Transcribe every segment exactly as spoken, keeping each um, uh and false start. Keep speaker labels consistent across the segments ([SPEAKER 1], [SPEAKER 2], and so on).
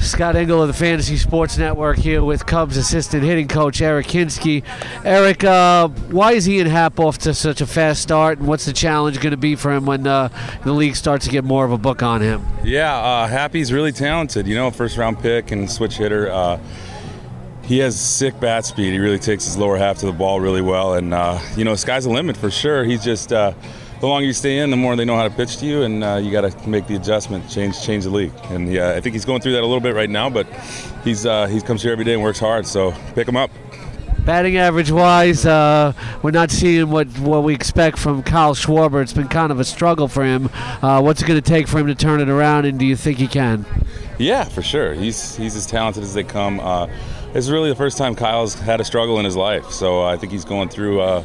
[SPEAKER 1] Scott Engel of the Fantasy Sports Network here with Cubs assistant hitting coach Eric Hinske. Eric, uh, why is Ian Happ off to such a fast start, and what's the challenge going to be for him when uh, the league starts to get more of a book on him?
[SPEAKER 2] Yeah, uh, Happy's really talented. You know, first round pick and switch hitter. Uh, he has sick bat speed. He really takes his lower half to the ball really well, and uh, you know, sky's the limit for sure. He's just uh, the longer you stay in, the more they know how to pitch to you, and uh, you got to make the adjustment, change change the league. And yeah, I think he's going through that a little bit right now, but he's uh, he comes here every day and works hard. So pick him up.
[SPEAKER 1] Batting average-wise, uh, we're not seeing what, what we expect from Kyle Schwarber. It's been kind of a struggle for him. Uh, what's it going to take for him to turn it around, and do you think he can?
[SPEAKER 2] Yeah, for sure. He's he's as talented as they come. Uh, it's really the first time Kyle's had a struggle in his life, so I think he's going through uh,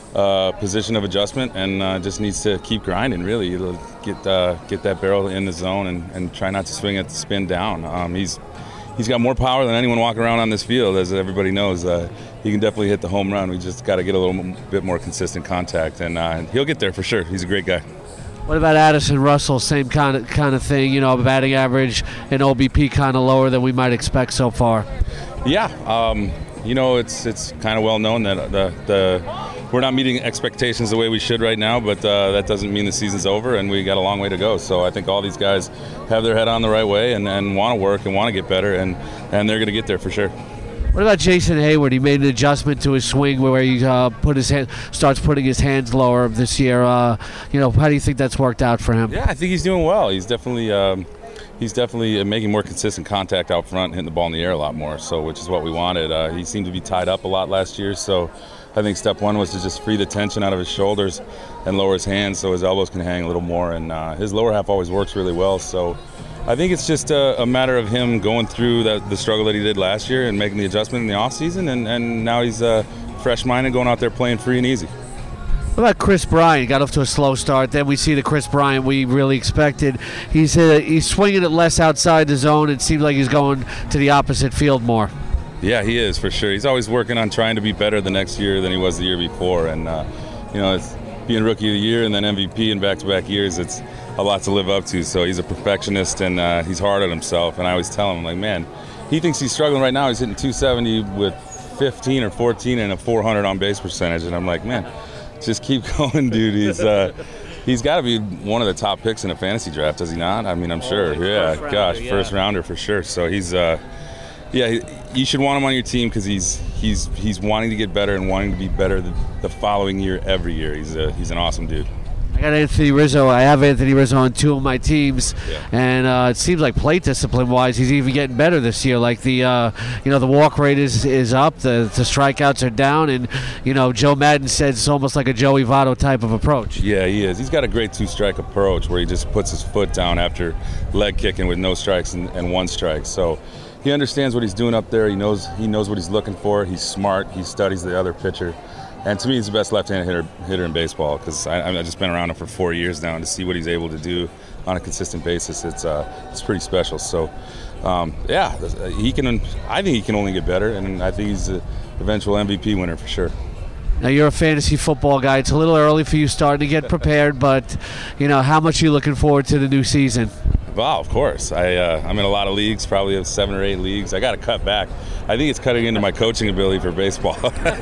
[SPEAKER 2] a position of adjustment and uh, just needs to keep grinding, really. He'll get uh, get that barrel in the zone and, and try not to swing at the spin down. Um, he's He's got more power than anyone walking around on this field, as everybody knows. Uh, he can definitely hit the home run. We just got to get a little bit more consistent contact, and uh, he'll get there for sure. He's a great guy.
[SPEAKER 1] What about Addison Russell? Same kind of kind of thing, you know, batting average and O B P kind of lower than we might expect so far.
[SPEAKER 2] Yeah, um, you know, it's it's kind of well known that the the we're not meeting expectations the way we should right now, but uh, that doesn't mean the season's over, and we got a long way to go. So I think all these guys have their head on the right way and, and want to work and want to get better, and, and they're going to get there for sure.
[SPEAKER 1] What about Jason Hayward? He made an adjustment to his swing where he uh, put his hand, starts putting his hands lower this year. Uh, you know, how do you think that's worked out for him?
[SPEAKER 2] Yeah, I think he's doing well. He's definitely um, he's definitely making more consistent contact out front, hitting the ball in the air a lot more. So, which is what we wanted. Uh, he seemed to be tied up a lot last year, so I think step one was to just free the tension out of his shoulders and lower his hands so his elbows can hang a little more. And uh, his lower half always works really well. So I think it's just a, a matter of him going through that, the struggle that he did last year and making the adjustment in the offseason. And, and now he's uh, fresh-minded, going out there playing free and easy.
[SPEAKER 1] What about Chris Bryant? Got off to a slow start. Then we see the Chris Bryant we really expected. He's uh, he's swinging it less outside the zone. It seems like he's going to the opposite field more. Yeah,
[SPEAKER 2] he is, for sure. He's always working on trying to be better the next year than he was the year before. And, uh, you know, it's being Rookie of the Year and then M V P in back-to-back years, it's a lot to live up to. So he's a perfectionist, and uh, he's hard on himself. And I always tell him, like, man, he thinks he's struggling right now. He's hitting two seventy with fifteen or fourteen and a four hundred on-base percentage. And I'm like, man, just keep going, dude. He's uh, he's got to be one of the top picks in a fantasy draft, does he not? I mean, I'm sure. Yeah,
[SPEAKER 1] first
[SPEAKER 2] gosh,
[SPEAKER 1] rounder, yeah.
[SPEAKER 2] first rounder for sure. So he's uh, – yeah, you should want him on your team because he's he's he's wanting to get better and wanting to be better the, the following year every year. He's a, he's an awesome dude.
[SPEAKER 1] I got Anthony Rizzo. I have Anthony Rizzo on two of my teams,
[SPEAKER 2] yeah.
[SPEAKER 1] and uh, it seems like plate discipline-wise, he's even getting better this year. Like the, uh, you know, the walk rate is is up, the the strikeouts are down, and you know, Joe Madden said it's almost like a Joey Votto type of approach.
[SPEAKER 2] Yeah, he is. He's got a great two-strike approach where he just puts his foot down after leg kicking with no strikes and, and one strike. So he understands what he's doing up there. He knows he knows what he's looking for. He's smart. He studies the other pitcher. And to me, he's the best left-handed hitter, hitter in baseball because I've just been around him for four years now, and to see what he's able to do on a consistent basis, it's uh, it's pretty special. So, um, yeah, he can. I think he can only get better, and I think he's an eventual M V P winner for sure.
[SPEAKER 1] Now, you're a fantasy football guy. It's a little early for you starting to get prepared, but, you know, how much are you looking forward to the new season?
[SPEAKER 2] Wow, of course. I, uh, I'm in a lot of leagues, probably have seven or eight leagues. I got to cut back. I think it's cutting into my coaching ability for baseball.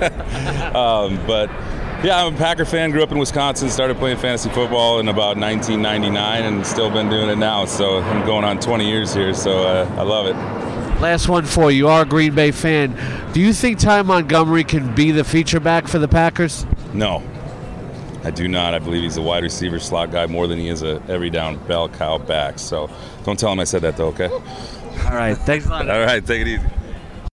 [SPEAKER 2] um, but, yeah, I'm a Packer fan. Grew up in Wisconsin, started playing fantasy football in about nineteen ninety-nine and still been doing it now. So I'm going on twenty years here, so uh, I love it.
[SPEAKER 1] Last one for you. You are a Green Bay fan. Do you think Ty Montgomery can be the feature back for the Packers?
[SPEAKER 2] No. I do not. I believe he's a wide receiver slot guy more than he is a every down bell cow back. So don't tell him I said that, though, okay?
[SPEAKER 1] All right. Thanks a lot.
[SPEAKER 2] All right. Take it easy.